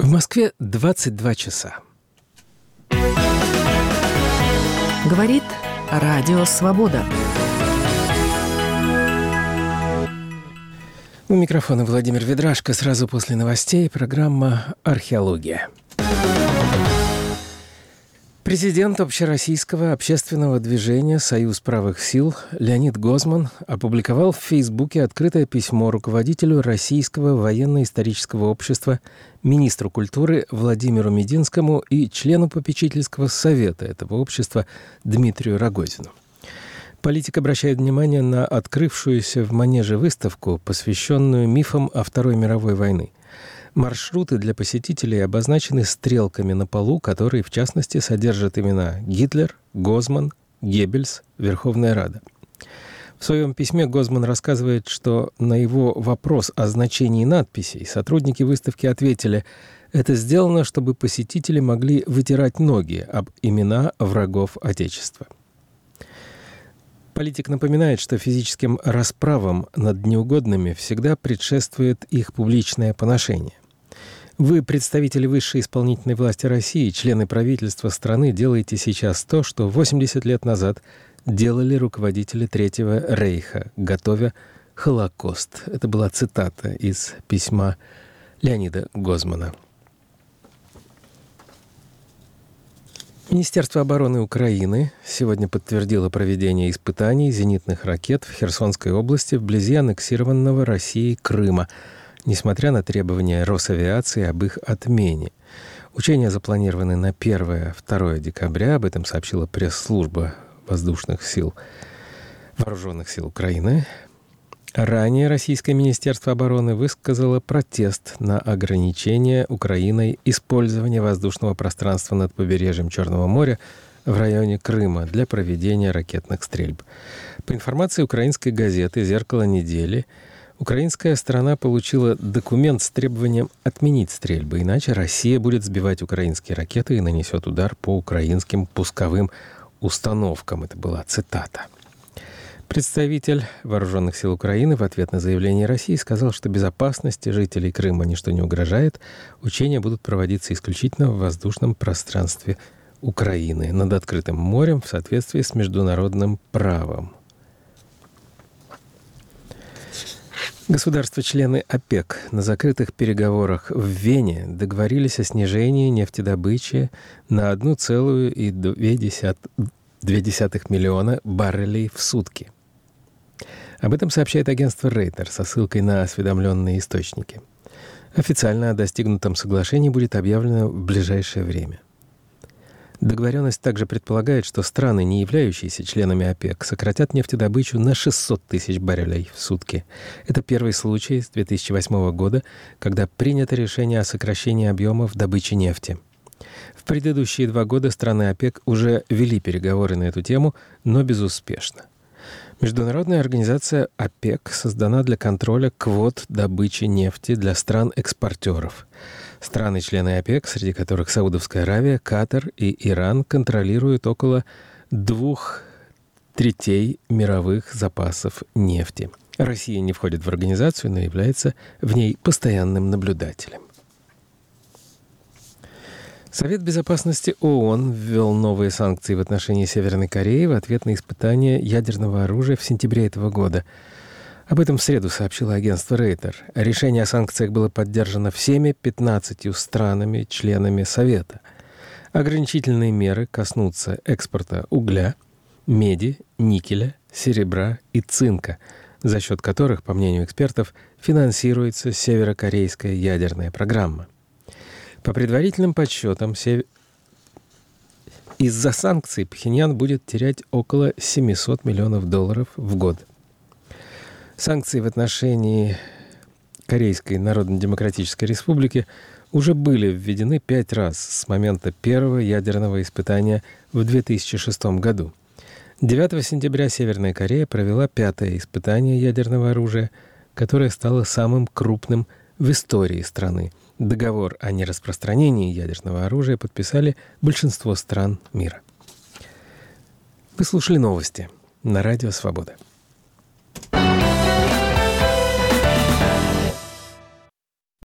В Москве 22 часа. Говорит Радио Свобода. У микрофона Владимир Ведрашко. Сразу после новостей программа «Археология». Президент общероссийского общественного движения «Союз правых сил» Леонид Гозман опубликовал в Фейсбуке открытое письмо руководителю Российского военно-исторического общества, министру культуры Владимиру Мединскому и члену попечительского совета этого общества Дмитрию Рогозину. Политик обращает внимание на открывшуюся в Манеже выставку, посвященную мифам о Второй мировой войне. Маршруты для посетителей обозначены стрелками на полу, которые, в частности, содержат имена Гитлер, Гозман, Геббельс, Верховная Рада. В своем письме Гозман рассказывает, что на его вопрос о значении надписей сотрудники выставки ответили: «Это сделано, чтобы посетители могли вытирать ноги об имена врагов Отечества». Политик напоминает, что физическим расправам над неугодными всегда предшествует их публичное поношение. Вы, представители высшей исполнительной власти России, члены правительства страны, делаете сейчас то, что 80 лет назад делали руководители Третьего Рейха, готовя Холокост. Это была цитата из письма Леонида Гозмана. Министерство обороны Украины сегодня подтвердило проведение испытаний зенитных ракет в Херсонской области вблизи аннексированного Россией Крыма, несмотря на требования Росавиации об их отмене. Учения запланированы на 1-2 декабря, об этом сообщила пресс-служба Воздушных сил, Вооруженных сил Украины. Ранее Российское Министерство обороны высказало протест на ограничение Украиной использования воздушного пространства над побережьем Черного моря в районе Крыма для проведения ракетных стрельб. По информации украинской газеты «Зеркало недели», украинская сторона получила документ с требованием отменить стрельбы, иначе Россия будет сбивать украинские ракеты и нанесет удар по украинским пусковым установкам. Это была цитата. Представитель Вооруженных сил Украины в ответ на заявление России сказал, что безопасности жителей Крыма ничто не угрожает. Учения будут проводиться исключительно в воздушном пространстве Украины над открытым морем в соответствии с международным правом. Государства-члены ОПЕК на закрытых переговорах в Вене договорились о снижении нефтедобычи на 1,2 миллиона баррелей в сутки. Об этом сообщает агентство Рейтер со ссылкой на осведомленные источники. Официально о достигнутом соглашении будет объявлено в ближайшее время. Договоренность также предполагает, что страны, не являющиеся членами ОПЕК, сократят нефтедобычу на 600 тысяч баррелей в сутки. Это первый случай с 2008 года, когда принято решение о сокращении объемов добычи нефти. В предыдущие 2 года страны ОПЕК уже вели переговоры на эту тему, но безуспешно. Международная организация ОПЕК создана для контроля квот добычи нефти для стран-экспортеров. Страны-члены ОПЕК, среди которых Саудовская Аравия, Катар и Иран, контролируют около 2/3 мировых запасов нефти. Россия не входит в организацию, но является в ней постоянным наблюдателем. Совет безопасности ООН ввел новые санкции в отношении Северной Кореи в ответ на испытания ядерного оружия в сентябре этого года. Об этом в среду сообщило агентство Рейтер. Решение о санкциях было поддержано всеми 15 странами, членами Совета. Ограничительные меры коснутся экспорта угля, меди, никеля, серебра и цинка, за счет которых, по мнению экспертов, финансируется северокорейская ядерная программа. По предварительным подсчетам, из-за санкций Пхеньян будет терять около $700 миллионов в год. Санкции в отношении Корейской Народно-Демократической Республики уже были введены 5 раз с момента первого ядерного испытания в 2006 году. 9 сентября Северная Корея провела 5-е испытание ядерного оружия, которое стало самым крупным в истории страны. Договор о нераспространении ядерного оружия подписали большинство стран мира. Вы слушали новости на Радио Свобода.